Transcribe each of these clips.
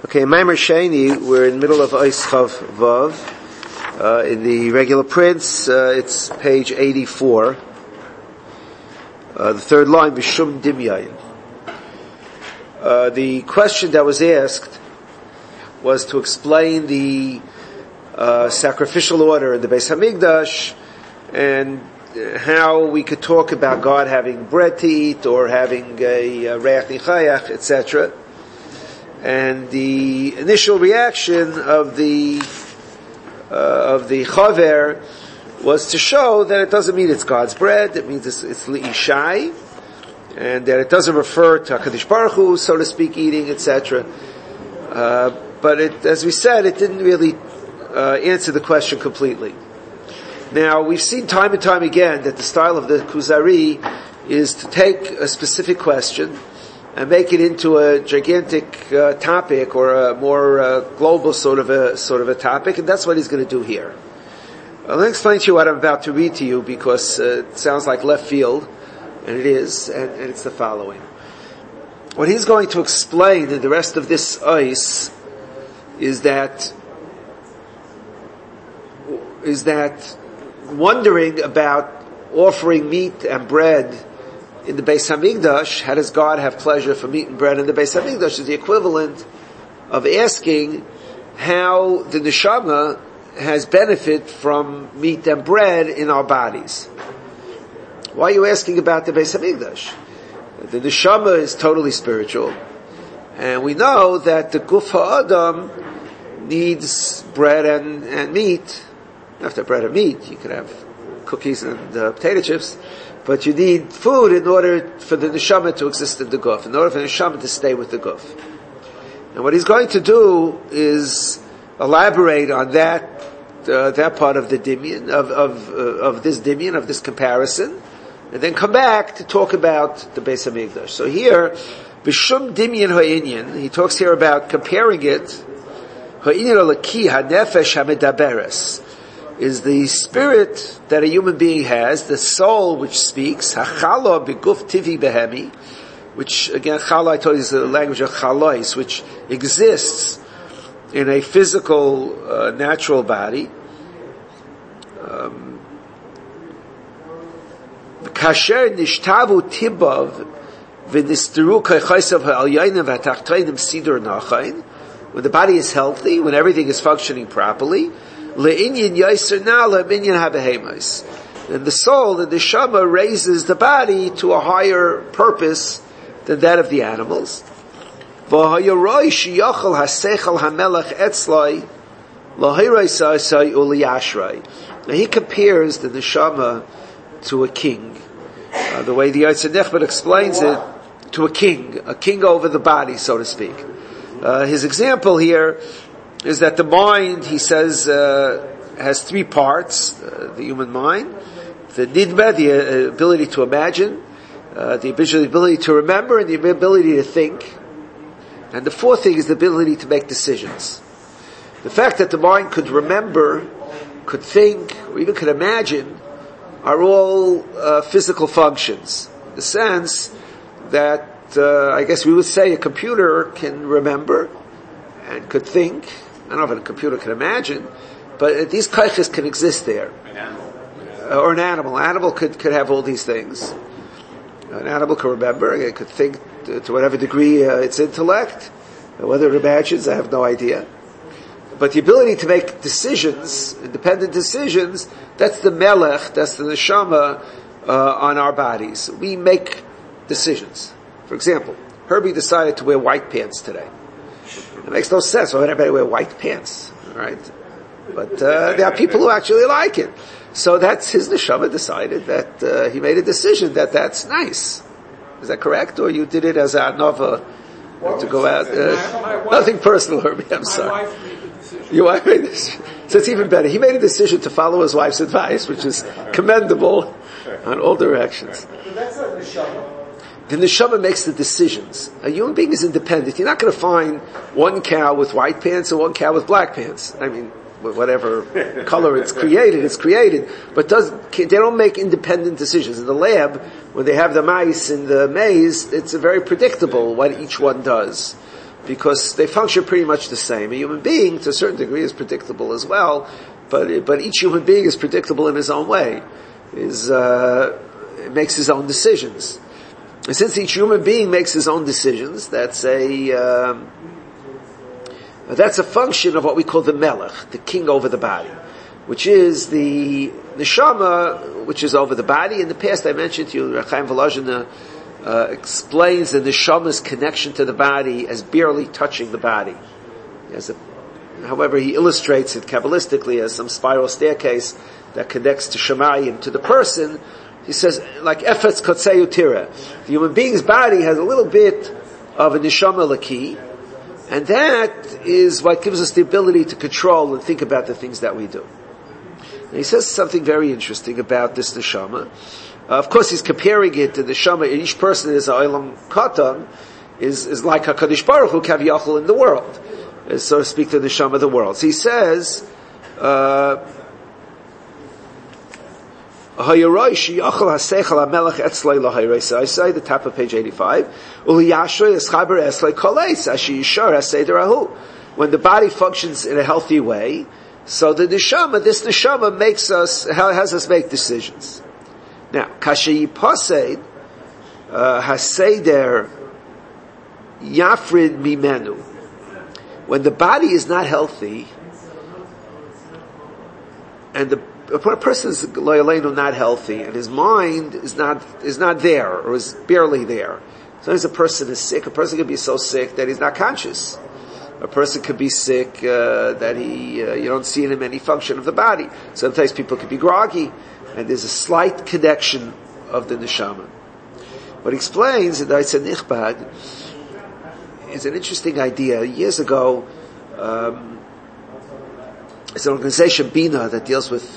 Okay, Maimer Sheni, we're in the middle of Ois Chav Vav. In the regular prints, it's page 84. The third line, V'shum Dimyayin. The question that was asked was to explain the sacrificial order in the Beis Hamikdash and how we could talk about God having bread to eat or having a reach nichayach, etc. And the initial reaction of the chaver was to show that it doesn't mean it's God's bread. It means it's li'ishai, and that it doesn't refer to HaKadosh Baruch Hu, so to speak, eating, etc. But as we said, it didn't really answer the question completely. Now, we've seen time and time again that the style of the Kuzari is to take a specific question and make it into a gigantic topic or a more global sort of a topic, and that's what he's going to do here. Let me explain to you what I'm about to read to you because it sounds like left field, and it is, and it's the following. What he's going to explain in the rest of this ice is that wondering about offering meat and bread in the Beis Hamikdash, how does God have pleasure for meat and bread in the Beis Hamikdash, is the equivalent of asking how the neshama has benefit from meat and bread in our bodies. Why are you asking about the Beis Hamikdash? The neshama is totally spiritual, and we know that the guf ha'adam needs bread and meat. After bread and meat, you could have cookies and potato chips, but you need food in order for the neshama to exist in the guf, in order for the neshama to stay with the guf. And what he's going to do is elaborate on that part of the dimyan, of this dimyan, of this comparison, and then come back to talk about the Beis Hamikdash. So here, b'shum dimyan ha'inyan, he talks here about comparing it, ha'inyan alaki ha'nefesh ha'medaberes, is the spirit that a human being has, the soul which speaks, hachala beguf tivi behemi, which again, chala I told you is the language of chalais, which exists in a physical, natural body. Kasher nishtavu tibav v'nisteru kaychaisav ha'alyayim v'atachtayim sidur nachayin. When the body is healthy, when everything is functioning properly, le'inyan yaiser na le'inyan habehemis. And the soul, the neshama, raises the body to a higher purpose than that of the animals. V'hayaroi sheyachal hasechal hamelach etzlai lahiraisai uliyashrai. Now he compares the neshama to a king. The way the Yotzer Nechbet explains it, to a king over the body, so to speak. His example here is that the mind, he says, has three parts, the human mind, the nidba, the ability to imagine, the ability to remember, and the ability to think. And the fourth thing is the ability to make decisions. The fact that the mind could remember, could think, or even could imagine, are all physical functions. In the sense that, I guess we would say a computer can remember and could think. I don't know if a computer can imagine, but these kaiches can exist there. Or an animal. An animal could have all these things. An animal can remember, it could think to whatever degree its intellect. Whether it imagines, I have no idea. But the ability to make decisions, independent decisions, that's the melech, that's the neshama on our bodies. We make decisions. For example, Herbie decided to wear white pants today. It makes no sense. Why would everybody wear white pants? Right? But there are people who actually like it. So that's his neshama decided that he made a decision that that's nice. Is that correct? Or you did it as a nova to go out? Nothing personal, Herbie. I'm sorry. Your wife made this. So it's even better. He made a decision to follow his wife's advice, which is commendable on all directions. That's not neshama. The neshama makes the decisions. A human being is independent. You're not going to find one cow with white pants and one cow with black pants. I mean, whatever color it's created. But they don't make independent decisions. In the lab, when they have the mice in the maze, it's very predictable what each one does. because they function pretty much the same. A human being, to a certain degree, is predictable as well, but each human being is predictable in his own way. Makes his own decisions. And since each human being makes his own decisions, that's a function of what we call the melech, the king over the body, which is the neshama, which is over the body. In the past I mentioned to you, Chaim Volozhin explains the neshama's connection to the body as barely touching the body. However, he illustrates it Kabbalistically as some spiral staircase that connects to Shemayim, to the person. He says, like Efetz Kotzei Utira. The human being's body has a little bit of a neshama laki, and that is what gives us the ability to control and think about the things that we do. And he says something very interesting about this neshama. Of course, he's comparing it to the neshama. Each person is a olam katan, is like HaKadosh Baruch Hu kaviyachol in the world, so to speak, the neshama of the world. So he says, I say the top of page 85. When the body functions in a healthy way, so the neshama, this neshama has us make decisions. Now, kasheyi posed haseder yafrid mimenu. When the body is not healthy, and a person is not healthy, and his mind is not there, or is barely there. Sometimes a person is sick. A person can be so sick that he's not conscious. A person could be sick that you don't see in him any function of the body. Sometimes people could be groggy, and there's a slight connection of the neshama. What he explains in Daitza Nichbad is an interesting idea. Years ago, it's an organization, Bina, that deals with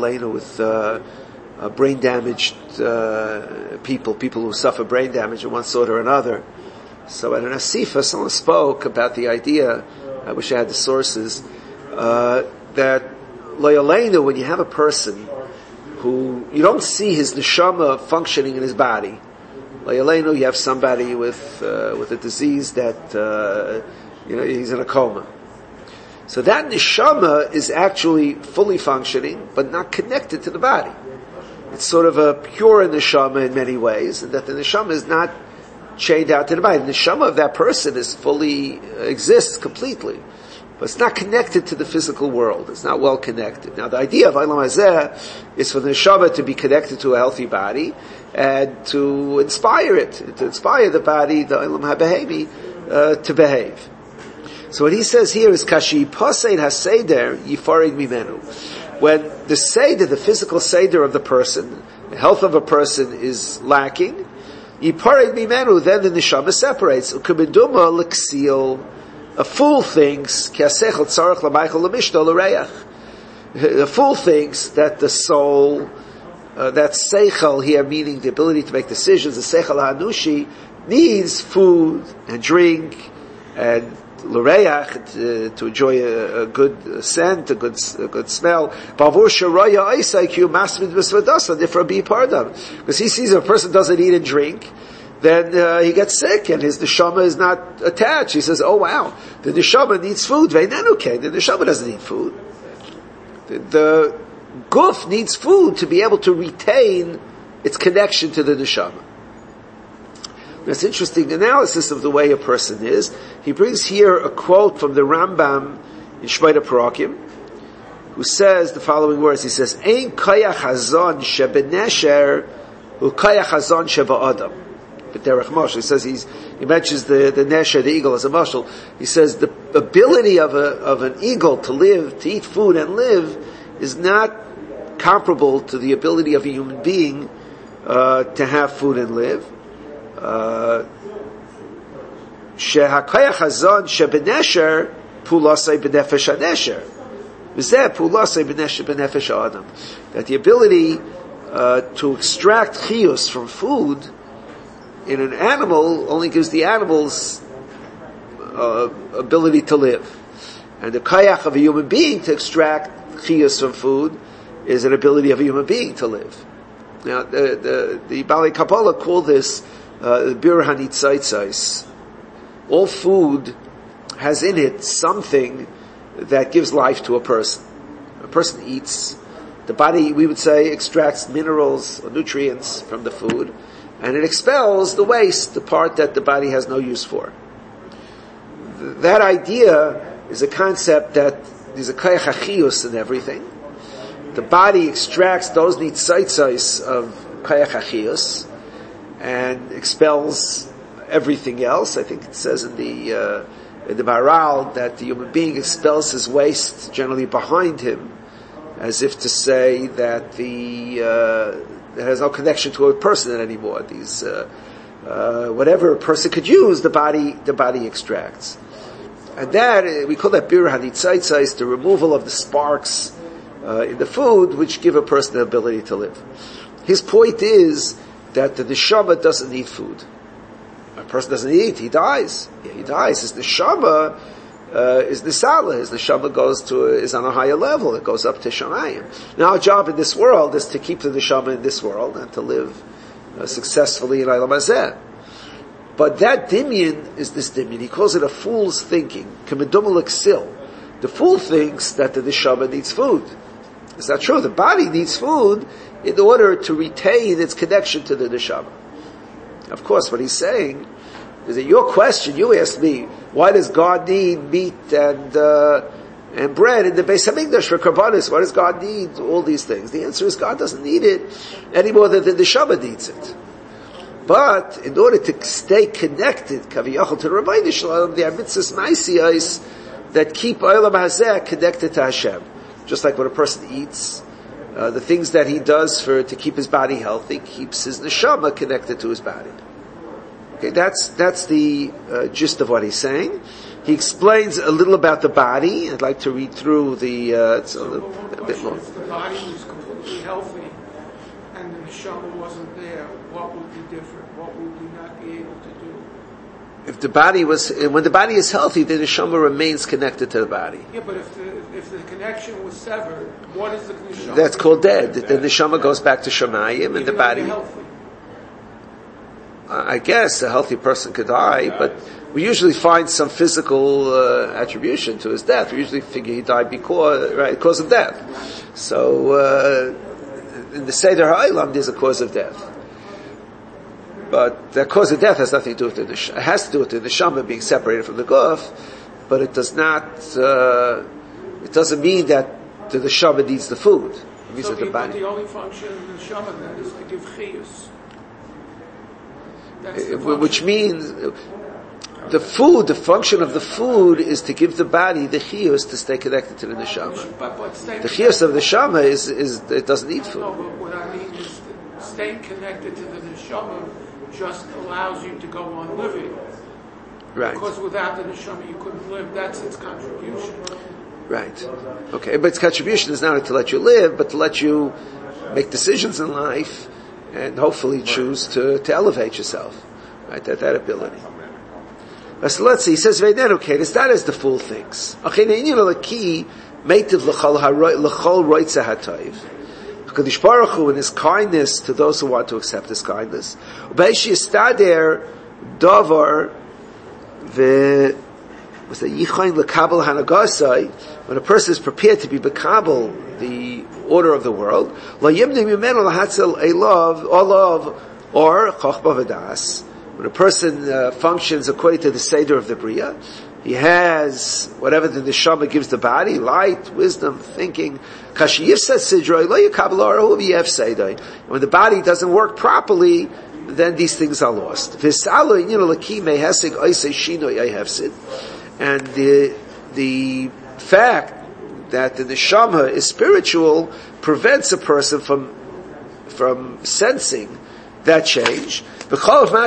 brain damaged people who suffer brain damage of one sort or another. So at an Asifa, someone spoke about the idea, I wish I had the sources, that when you have a person who, you don't see his neshama functioning in his body. You have somebody with a disease that, he's in a coma. So that neshama is actually fully functioning, but not connected to the body. It's sort of a pure neshama in many ways, and that the neshama is not chained out to the body. The neshama of that person exists completely, but it's not connected to the physical world. It's not well connected. Now, the idea of Olam Hazeh is for the neshama to be connected to a healthy body, and to inspire the body, the Olam HaBehemi, to behave. So what he says here is kashi paseid haseder yifarig mimenu. When the seder, the physical seder of the person, the health of a person is lacking, yifarig mimenu, then the neshama separates. Ukabiduma l'ksil. A fool thinks kiasechel tzarich l'maychel l'mishto l'reach. The fool thinks that the soul, that seichel here, meaning the ability to make decisions, the seichel hanushi, needs food and drink and l'reach, to enjoy a good scent, a good smell. Because he sees if a person doesn't eat and drink, then he gets sick and his neshama is not attached. He says, oh wow, the neshama needs food. The neshama doesn't need food. The guf needs food to be able to retain its connection to the neshama. That's interesting analysis of the way a person is. He brings here a quote from the Rambam in Shmona Parakim, who says the following words. He says, "Ein koyach hazon shebenesher hu koyach hazon sheba'adam." B'derech mashal. He says he mentions the nesher, the eagle, as a mashal. He says the ability of an eagle to live, to eat food and live, is not comparable to the ability of a human being to have food and live. Shehakoyach hazon shebenesher pulasei b'nefesh hanesher. V'zeh pulasei b'nefesh ha'adam. That the ability to extract chiyus from food in an animal only gives the animal's ability to live, and the koyach of a human being to extract chiyus from food is an ability of a human being to live. Now, the Balei Kabbalah call this Bir Hanitzaitzais. All food has in it something that gives life to a person. A person eats, the body, we would say, extracts minerals or nutrients from the food, and it expels the waste, the part that the body has no use for. That idea is a concept that there's a koyach achiyus in everything. The body extracts those nitzaitzais of koyach achiyus and expels everything else. I think it says in the Maharal that the human being expels his waste generally behind him, as if to say that it has no connection to a person anymore. These whatever a person could use, the body extracts, and that we call that bir hanitzaitzais, the removal of the sparks in the food which give a person the ability to live. His point is that the neshama doesn't need food. A person doesn't eat, he dies. Yeah, he dies. His neshama is nisala. His neshama is on a higher level. It goes up to shamayim. Now our job in this world is to keep the neshama in this world and to live successfully in Olam Hazeh. But that dimyan is this dimyan. He calls it a fool's thinking. The fool thinks that the neshama needs food. It's not true. The body needs food in order to retain its connection to the neshama. Of course, what he's saying is that your question, you asked me, why does God need meat and bread in the Beis Hamikdash for Karbanis? Why does God need all these things? The answer is God doesn't need it any more than the neshama needs it. But in order to stay connected, kaviyachol, to the Rebbeinu Shalom, there are mitzvahs ma'asiyos that keep Olam Hazeh connected to Hashem. Just like when a person eats, the things that he does to keep his body healthy keeps his neshama connected to his body. Okay, that's the gist of what he's saying. He explains a little about the body. I'd like to read through it's a bit long. If the body was completely healthy and the neshama wasn't there, what would be different? What would we not be able to do? When the body is healthy, the neshama remains connected to the body. Yeah, but if the connection was severed, what is the neshama? That's called dead. The neshama goes back to shamayim, and the body. I guess a healthy person could die, but we usually find some physical attribution to his death. We usually figure he died because of death. So in the Seder HaOlam, there's a cause of death. But that cause of death has nothing to do with it. It has to do with the neshama being separated from the guf, but it does not. It doesn't mean that the neshama needs the food. It means that the body. But the only function of the neshama then is to give chiyus. Which means the function of the food is to give the body the chiyus to stay connected to the neshama. The chiyus of the neshama is it doesn't need food. No, but what I mean is staying connected to the neshama just allows you to go on living. Right. Because without the neshama you couldn't live. That's its contribution. Right. Okay, but its contribution is not only to let you live, but to let you make decisions in life and hopefully choose to elevate yourself. Right, that ability. So let's see, he says, okay, it's not as the fool thinks. Okay, HaKadosh Baruch Hu, in his kindness to those who want to accept his kindness, when a person is prepared to be Bekabel, the order of the world, when a person functions according to the Seder of the Bria, he has whatever the neshama gives the body, light, wisdom, thinking. When the body doesn't work properly, then these things are lost. And the fact that the neshama is spiritual prevents a person from sensing that change. He talks about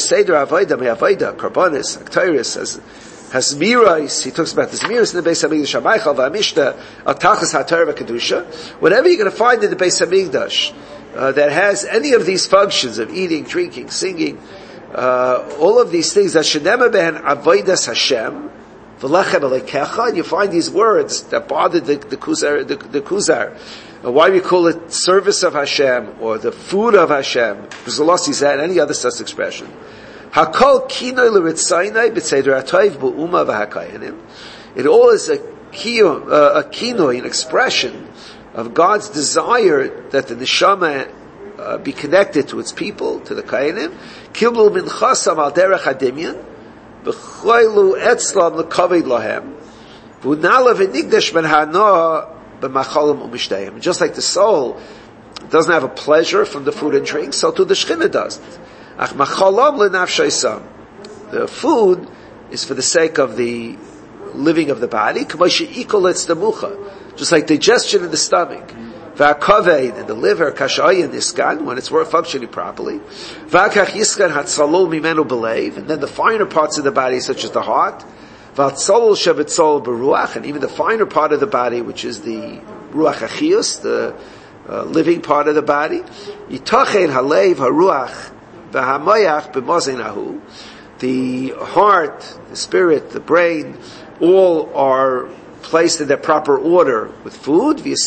the Zmiris in the Beis Hamikdash, Amaychal v'Amishta, Al-Tachas HaTorah v'Kedusha. Whatever you're going to find in the Beis Hamikdash that has any of these functions of eating, drinking, singing, all of these things, that Shenema behen Avodas Hashem, v'Lechem Alekecha, and you find these words that bother the Kuzar. Why we call it service of Hashem or the food of Hashem, because Allah sees that and any other such expression. Hakol kinoi l'ritzaynai b'tzeder ha'toiv bu'uma v'hakayanim. It all is a kinoi, an expression of God's desire that the neshama be connected to its people, to the kayanim. Kiblu minchasam al derech hadimyan, b'choylu etzlam l'kaved lahem, v'unala v'nigdash ben ha'noah b'machalim u'mishtayim. Just like the soul doesn't have a pleasure from the food and drink, so too the Shekhinah doesn't. Ach machalam l'nafshaysam. The food is for the sake of the living of the body, just like digestion in the stomach, v'akaved in the liver, kashayin iskan, when it's functioning properly, v'akach yiskan hatzalol mimenu belev, and then the finer parts of the body, such as the heart, v'atzalol shevitzol beruach, and even the finer part of the body, which is the ruach achius, the living part of the body, yitachen halev haruach v'hamayach b'mozenahu, the heart, the spirit, the brain, all are placed in their proper order with food, and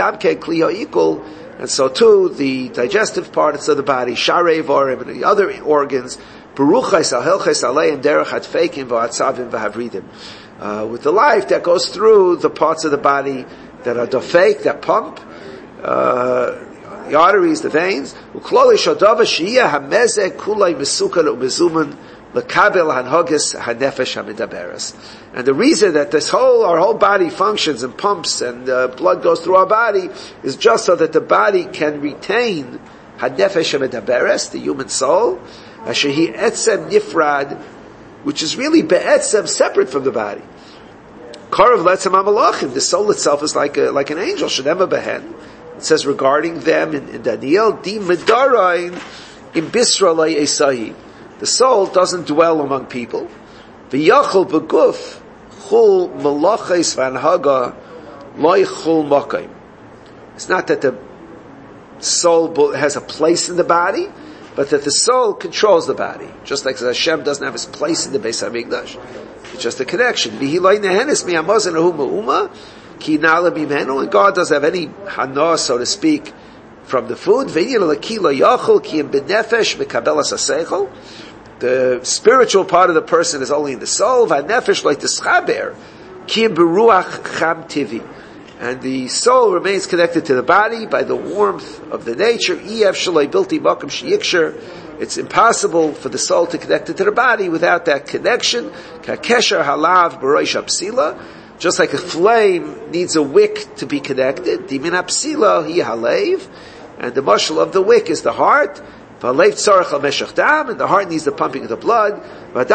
so too the digestive parts of the body, sharei varim, and the other organs, with the life that goes through the parts of the body that are dofek, that pump, the arteries, the veins, and the reason that our whole body functions and pumps and blood goes through our body is just so that the body can retain hanefesh hamedaberes, the human soul, ashehi etzem nifrad, which is really be'etzem, separate from the body. Karav letzem hamalachim, the soul itself is like an angel. Shenema behen. It says regarding them in Daniel, di medarain im bisra lei esahi. The soul doesn't dwell among people. V'yachol b'guf chul malachis v'anhaga loy chul makayim. It's not that the soul has a place in the body, but that the soul controls the body. Just like Hashem doesn't have his place in the Beis HaMikdash. It's just a connection. V'hi loy nehenes mi'amazon ahu ma'uma ki na'ala b'menu, and God doesn't have any hana, so to speak, from the food. V'inyan l'ki lo yachol ki im b'nefesh mekabelas ha'seichel. The spiritual part of the person is only in the soul. V'nefesh like the schaber ki im beruach cham tivi. And the soul remains connected to the body by the warmth of the nature. It's impossible for the soul to connect it to the body without that connection. Just like a flame needs a wick to be connected. And the mashal of the wick is the heart. And the heart needs the pumping of the blood. And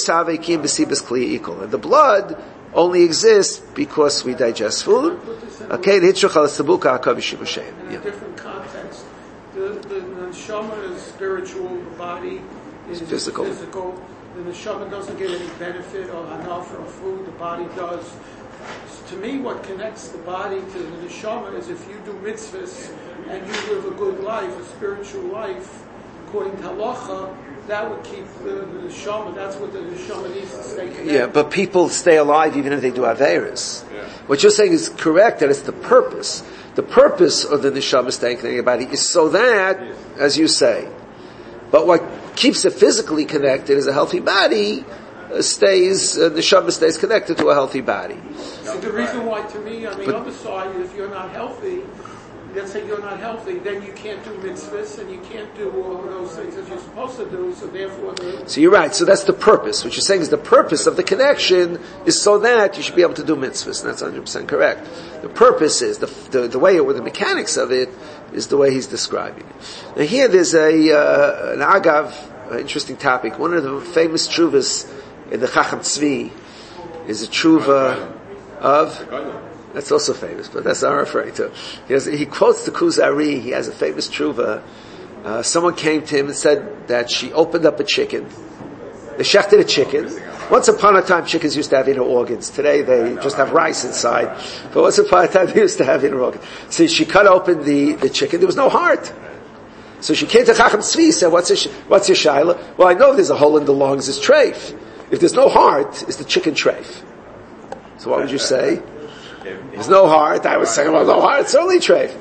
the blood only exists because we digest food. Okay, in a different context. The neshama is spiritual, the body is physical. The neshama doesn't get any benefit or hana from food, the body does. To me, what connects the body to the neshama is if you do mitzvahs and you live a good life, a spiritual life, according to halacha, that would keep the neshama. That's what the neshama needs to stay connected. Yeah, but people stay alive even if they do averos. Yeah. What you're saying is correct, that it's the purpose. The purpose of the neshama staying connected to your body is so that, as you say, but what keeps it physically connected is a healthy body neshama stays connected to a healthy body. So the reason why, to me, on the other side, if you're not healthy, let's say you're not healthy, then you can't do mitzvahs and you can't do all of those things that you're supposed to do, so therefore... So you're right, so that's the purpose. What you're saying is the purpose of the connection is so that you should be able to do mitzvahs, and that's 100% correct. The purpose is, the way, or the mechanics of it, is the way he's describing it. Now here there's an agav, an interesting topic. One of the famous tshuvas in the Chacham Tzvi is a tshuva of... That's also famous, but that's not referring to. He quotes the Kuzari. He has a famous tshuva. Someone came to him and said that she opened up a chicken. They shechted a chicken. Once upon a time, chickens used to have inner organs. Today, they just have rice inside. But once upon a time, they used to have inner organs. So she cut open the chicken. There was no heart. So she came to Chacham Tzvi, said, what's your shaila? Well, I know there's a hole in the lungs, it's treif. If there's no heart, it's the chicken treif. So what would you say? There's no heart. I was saying, well, no heart, it's only treif.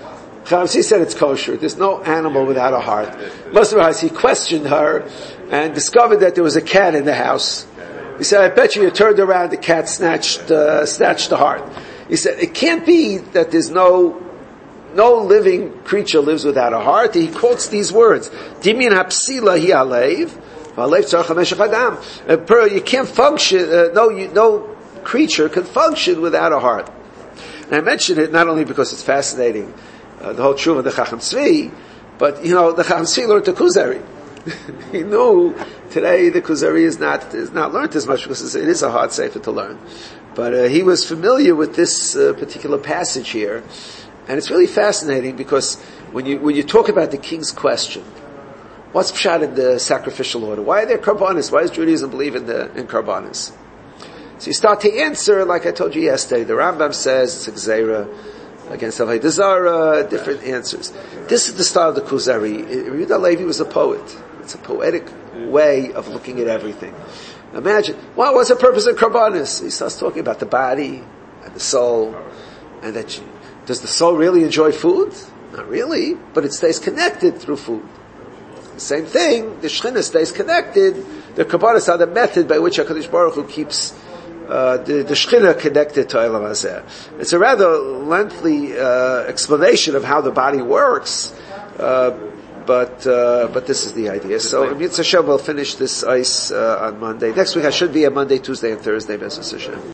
She said it's kosher. There's no animal without a heart. Most he questioned her and discovered that there was a cat in the house. He said, I bet you turned around, the cat snatched the heart. He said, it can't be that there's no living creature lives without a heart. He quotes these words, Dimin hapsila hi alev, v'alev tzarech hameshach adam. You can't function, no creature can function without a heart. And I mention it not only because it's fascinating, the whole truth of the Chacham Tzvi, but, the Chacham Tzvi learned the Kuzari. He knew today the Kuzari is not learned as much because it is a hard sefer to learn. But he was familiar with this particular passage here, and it's really fascinating because when you talk about the king's question, what's pshat in the sacrificial order? Why are there karbanis? Why does Judaism believe in karbanis? So you start to answer, like I told you yesterday. The Rambam says it's a gzeira against Avodah Zarah, different answers. This is the style of the Kuzari. Yehuda Levi was a poet. It's a poetic way of looking at everything. Imagine, what's the purpose of karbanis? He starts talking about the body and the soul, and does the soul really enjoy food? Not really, but it stays connected through food. The same thing, the Shechina stays connected. The karbanis are the method by which HaKadosh Baruch Hu keeps the Shechina connected to Olam Hazeh. It's a rather lengthy explanation of how the body works, but this is the idea. So, Mitzvah Hashem will finish this ice on Monday. Next week I should be on Monday, Tuesday, and Thursday, B'ezras Hashem.